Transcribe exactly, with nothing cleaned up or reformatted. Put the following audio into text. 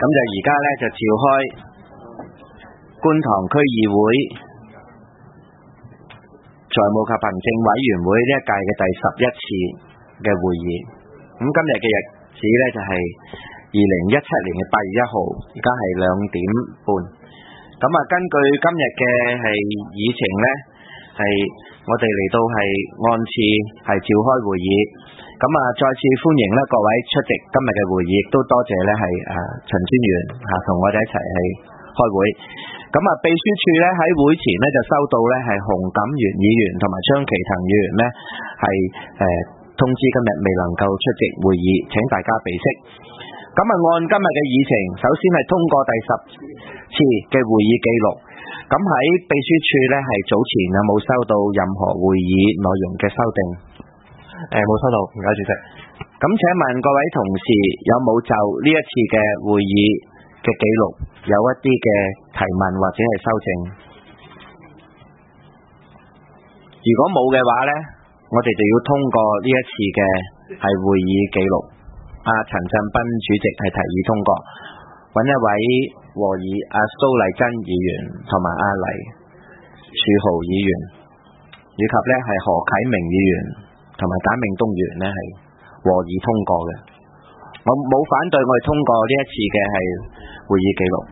就而家咧就召開觀塘區議會財務及行政委員會呢一屆嘅第十一次嘅會議。咁今日嘅日子咧就係二零一七年嘅八月一號，而家係兩點半。咁啊，根據今日嘅係議程咧，係我哋嚟到係按次係召開會議。咁啊，再次歡迎咧各位出席今日嘅會議，亦都多謝咧係誒陳專員嚇同我哋一齊係開會。咁啊，秘書處咧喺會前咧就收到咧係洪錦元議員同埋張其騰議員咧係誒通知今日未能夠出席會議，請大家備悉。咁啊，按今日嘅議程，首先係通過第十次嘅會議記錄。咁喺秘書處咧係早前有冇收到任何會議內容嘅修訂？ 誒，冇收到，唔該主席。 咁請問各位同事有冇就呢一次嘅會議嘅記錄有一啲嘅提問或者係修正？如果冇嘅話呢，我哋就要通過呢一次嘅係會議記錄。阿陳振彬主席係提議通過，揾一位和議阿蘇麗珍議員同埋阿黎樹豪議員，以及呢係何啟明議員同埋簡明東議員呢係和議通過嘅。我冇反對，我哋通過呢一次嘅係會議記錄。